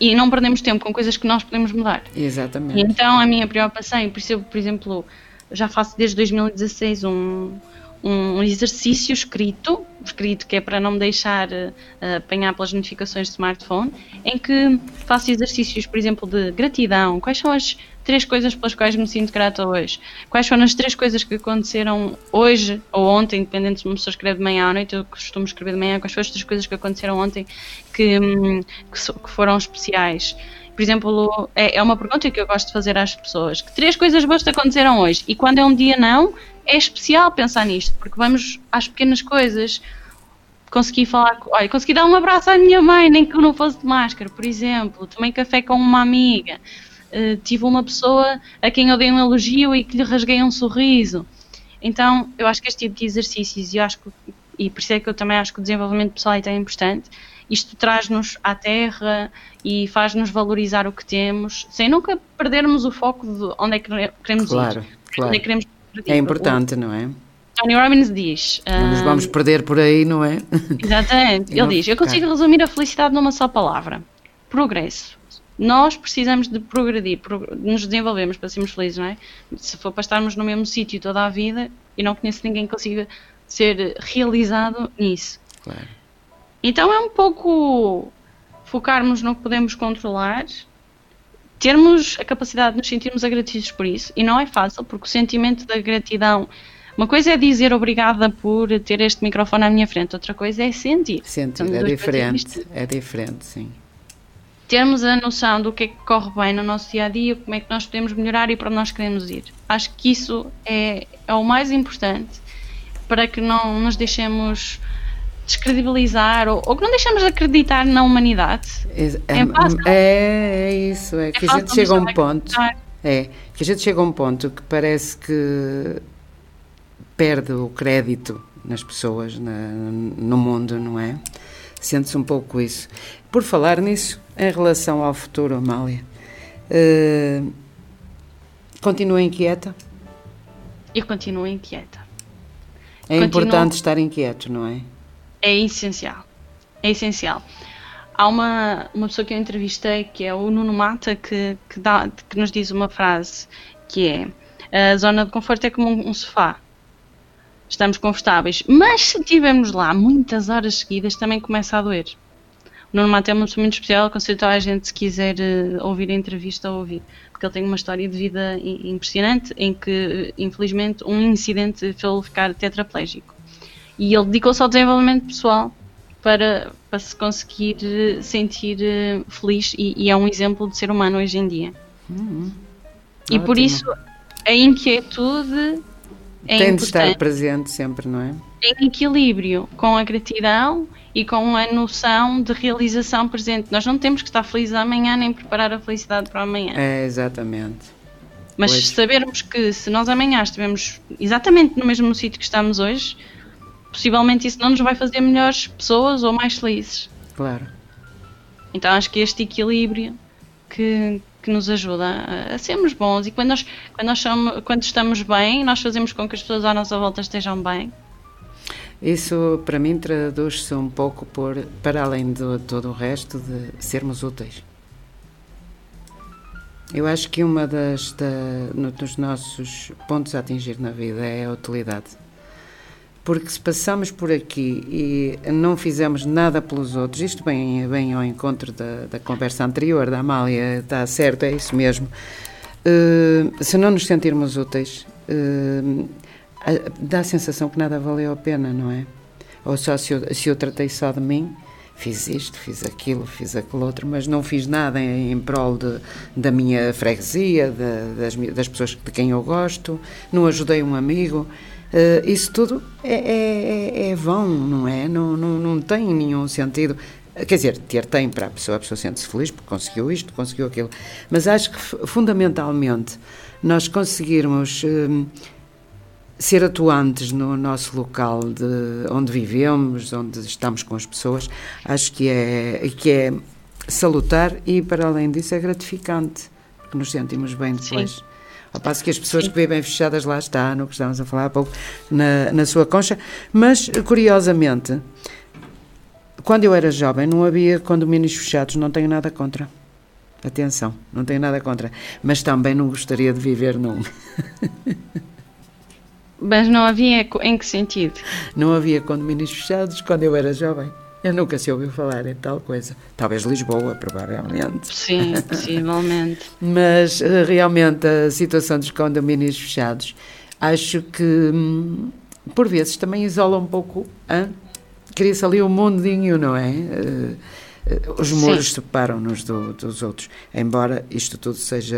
e não perdemos tempo com coisas que nós podemos mudar. Exatamente. E então a minha preocupação, e por exemplo, já faço desde 2016 um exercício escrito que é para não me deixar apanhar pelas notificações de smartphone, em que faço exercícios, por exemplo, de gratidão. Quais são as 3 coisas pelas quais me sinto grata hoje? Quais foram as 3 coisas que aconteceram hoje ou ontem, independente se uma pessoa escreve de manhã ou à noite, eu costumo escrever de manhã. Quais foram as 3 coisas que aconteceram ontem que foram especiais? Por exemplo, é uma pergunta que eu gosto de fazer às pessoas. Que 3 coisas boas te aconteceram hoje? E quando é um dia não, é especial pensar nisto, porque vamos às pequenas coisas. Consegui dar um abraço à minha mãe, nem que eu não fosse de máscara, por exemplo. Tomei café com uma amiga. Tive uma pessoa a quem eu dei um elogio e que lhe rasguei um sorriso. Então, eu acho que este tipo de exercícios, e por isso é que eu também acho que o desenvolvimento pessoal é tão importante, isto traz-nos à terra e faz-nos valorizar o que temos, sem nunca perdermos o foco de onde é que queremos ir. Claro. Onde é que queremos ir. É importante, não é? Tony Robbins diz... Não nos vamos perder por aí, não é? Exatamente. Ele diz, eu consigo resumir a felicidade numa só palavra. Progresso. Nós precisamos de progredir, de nos desenvolvermos para sermos felizes, não é? Se for para estarmos no mesmo sítio toda a vida, eu não conheço ninguém que consiga ser realizado nisso. Claro. Então é um pouco focarmos no que podemos controlar, termos a capacidade de nos sentirmos agradecidos por isso, e não é fácil, porque o sentimento da gratidão, uma coisa é dizer obrigada por ter este microfone à minha frente, outra coisa é sentir. Sentir, é diferente, sim. Termos a noção do que é que corre bem no nosso dia-a-dia, como é que nós podemos melhorar e para onde nós queremos ir. Acho que isso é o mais importante para que não nos deixemos descredibilizar ou que não deixemos de acreditar na humanidade. É isso, é que a gente chega a um ponto. Que a gente chega a um ponto que parece que perde o crédito nas pessoas, no mundo, não é? Sente-se um pouco isso. Por falar nisso, em relação ao futuro, Amália, continua inquieta? Eu continuo inquieta. Importante estar inquieto, não é? É essencial. É essencial. Há uma pessoa que eu entrevistei, que é o Nuno Mata, que nos diz uma frase, que é: a zona de conforto é como um sofá. Estamos confortáveis, mas se estivermos lá muitas horas seguidas, também começa a doer. O Nuno Mata é uma pessoa muito especial, aconselho a gente, se quiser ouvir a entrevista, a ouvir, porque ele tem uma história de vida impressionante, em que, infelizmente, um incidente fez-o ficar tetraplégico. E ele dedicou-se ao desenvolvimento pessoal para se conseguir sentir feliz, e é um exemplo de ser humano hoje em dia. E por isso, a inquietude tem de estar presente sempre, não é? Em equilíbrio com a gratidão e com a noção de realização presente. Nós não temos que estar felizes amanhã nem preparar a felicidade para amanhã. É, exatamente. Mas sabermos que se nós amanhã estivermos exatamente no mesmo sítio que estamos hoje, possivelmente isso não nos vai fazer melhores pessoas ou mais felizes. Claro. Então acho que este equilíbrio que nos ajuda a sermos bons, e quando estamos bem, nós fazemos com que as pessoas à nossa volta estejam bem. Isso para mim traduz-se um pouco para além de todo o resto, de sermos úteis. Eu acho que dos nossos pontos a atingir na vida é a utilidade. Porque se passamos por aqui e não fizemos nada pelos outros, isto bem ao encontro da conversa anterior da Amália, está certo, é isso mesmo. Se não nos sentirmos úteis, dá a sensação que nada valeu a pena, não é? Ou só se eu tratei só de mim, fiz isto, fiz aquilo outro, mas não fiz nada em prol da minha freguesia, das pessoas de quem eu gosto, não ajudei um amigo. Isso tudo é vão, não é? Não tem nenhum sentido. Quer dizer, tem para a pessoa sente-se feliz porque conseguiu isto, conseguiu aquilo. Mas acho que fundamentalmente nós conseguirmos ser atuantes no nosso local de onde vivemos, onde estamos com as pessoas, acho que é salutar e, para além disso, é gratificante, porque nos sentimos bem depois. Sim. Ao passo que as pessoas que vivem fechadas, lá está, no que estávamos a falar há pouco, na sua concha. Mas, curiosamente, quando eu era jovem não havia condomínios fechados, não tenho nada contra. Atenção, não tenho nada contra. Mas também não gostaria de viver num. Mas não havia em que sentido? Não havia condomínios fechados quando eu era jovem. Eu nunca se ouviu falar em tal coisa. Talvez Lisboa, provavelmente. Sim, possivelmente. Mas realmente a situação dos condomínios fechados, acho que por vezes também isola um pouco, cria-se ali um mundinho, não é? Os muros separam-nos dos outros, embora isto tudo seja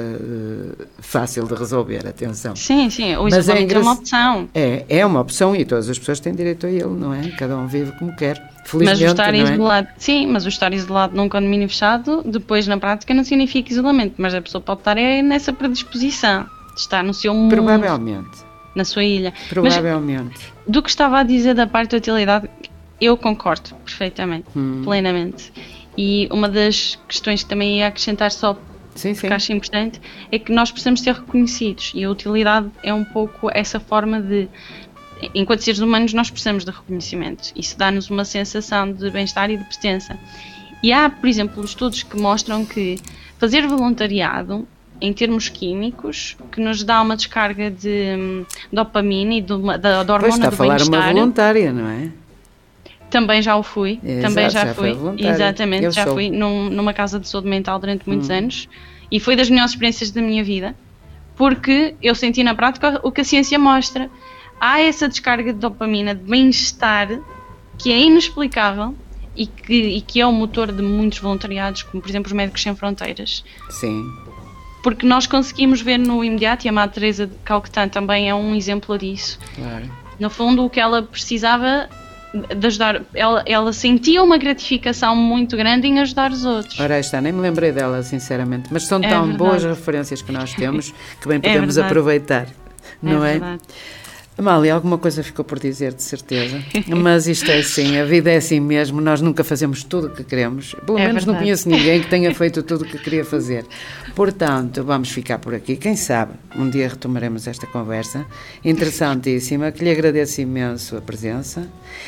fácil de resolver, atenção. Sim, o isolamento é uma opção. É uma opção e todas as pessoas têm direito a ele, não é? Cada um vive como quer, felizmente, mas o estar isolado, sim, mas o estar isolado num condomínio fechado, depois na prática não significa isolamento, mas a pessoa pode estar nessa predisposição de estar no seu mundo. Provavelmente. Na sua ilha. Provavelmente. Mas, do que estava a dizer da parte da utilidade, eu concordo perfeitamente, plenamente. E uma das questões que também ia acrescentar só porque acho importante é que nós precisamos ser reconhecidos e a utilidade é um pouco essa forma de, enquanto seres humanos nós precisamos de reconhecimento, isso dá-nos uma sensação de bem-estar e de pertença. E há, por exemplo, estudos que mostram que fazer voluntariado em termos químicos, que nos dá uma descarga de dopamina e da hormona do bem-estar. Está a falar uma voluntária, não é? Também já o fui, também já fui, exatamente, já sou. Fui numa casa de saúde mental durante muitos anos e foi das melhores experiências da minha vida, porque eu senti na prática o que a ciência mostra. Há essa descarga de dopamina, de bem-estar, que é inexplicável e que é o motor de muitos voluntariados, como por exemplo os Médicos Sem Fronteiras. Sim. Porque nós conseguimos ver no imediato, e a Madre Teresa de Calcutá também é um exemplo disso. Claro. No fundo, o que ela precisava de ajudar, ela sentia uma gratificação muito grande em ajudar os outros. Ora, está, nem me lembrei dela, sinceramente, mas são tão boas referências que nós temos que bem podemos aproveitar, não é? Amália, alguma coisa ficou por dizer, de certeza, mas isto é assim, a vida é assim mesmo, nós nunca fazemos tudo o que queremos, pelo menos não conheço ninguém que tenha feito tudo o que queria fazer, portanto vamos ficar por aqui, quem sabe um dia retomaremos esta conversa interessantíssima, que lhe agradeço imenso a presença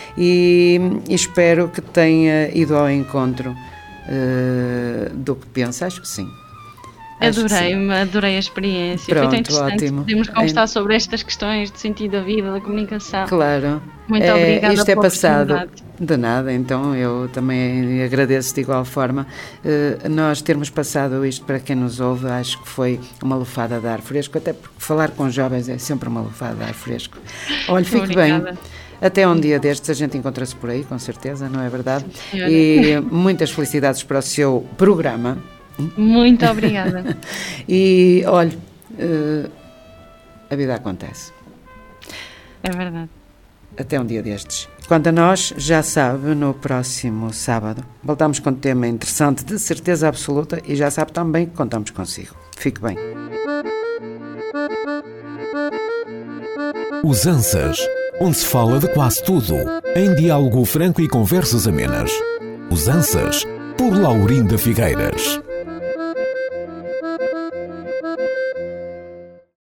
e espero que tenha ido ao encontro do que pensa, acho que sim. Adorei a experiência. Pronto, foi tão interessante. Ótimo. Podemos conversar sobre estas questões de sentido da vida, da comunicação. Claro. Muito obrigada. Isto é passado. De nada, então eu também agradeço de igual forma. Nós termos passado isto para quem nos ouve, acho que foi uma lufada de ar fresco, até porque falar com jovens é sempre uma lufada de ar fresco. Olha, fique bem. Até um dia destes a gente encontra-se por aí, com certeza, não é verdade? Sim, e muitas felicidades para o seu programa. Muito obrigada. E, olha, a vida acontece. É verdade. Até um dia destes. Quanto a nós, já sabe, no próximo sábado voltamos com um tema interessante, de certeza absoluta, e já sabe também que contamos consigo. Fique bem. Os Ansas, onde se fala de quase tudo, em diálogo franco e conversas amenas. Os Ansas, por Laurinda Figueiras.